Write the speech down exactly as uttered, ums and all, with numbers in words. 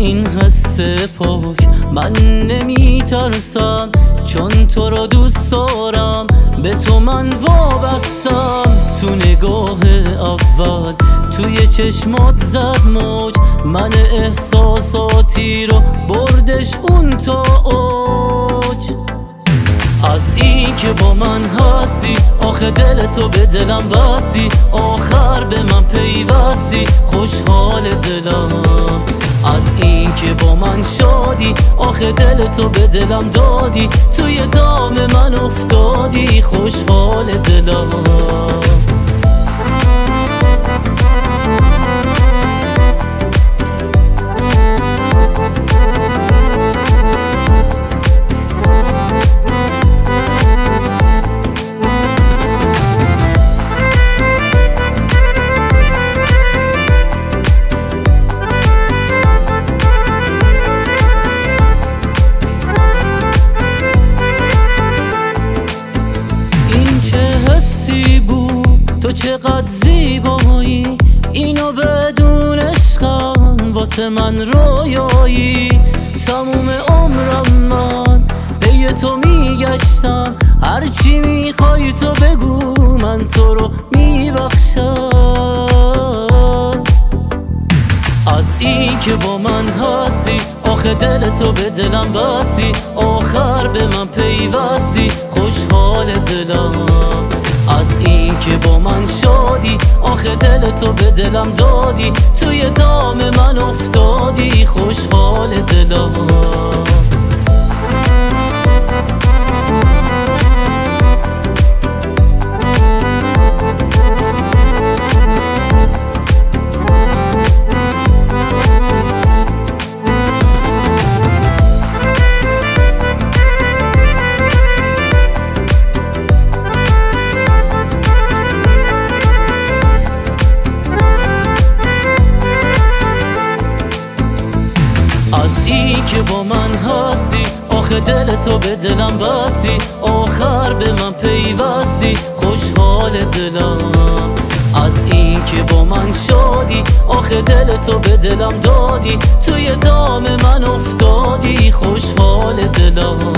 این حس پاک من نمیترسم، چون تو رو دوست دارم، به تو من وابستم. تو نگاه اول توی چشمات زد موج، من احساساتی رو بردش اون تا اوج. از این که با من هستی، آخه دلتو به دلم بستی، آخر به من پیوستی، خوشحال دلم. از این که با من شادی، آخه دلتو به دلم دادی، توی دام من افتادی، خوشحال دلم. تو چقدر زیبایی، اینو بدون عشقم واسه من رویایی. تموم عمرم من پی تو میگشتم، هرچی میخوای تو بگو من تو رو میبخشم. از این که با من هستی، آخه دلتو به دلم بستی، آخر به من پیوستی، خوشحال دلم. از این که با من شادی، آخه دلتو به دلم دادی، توی دام من افتادی، خوشحال دلم. از این که با من هستی، آخه دلتو به دلم بستی، آخر به من پیوستی، خوشحال دلم. از این که با من شادی، آخه دلتو به دلم دادی، توی دام من افتادی، خوشحال دلم.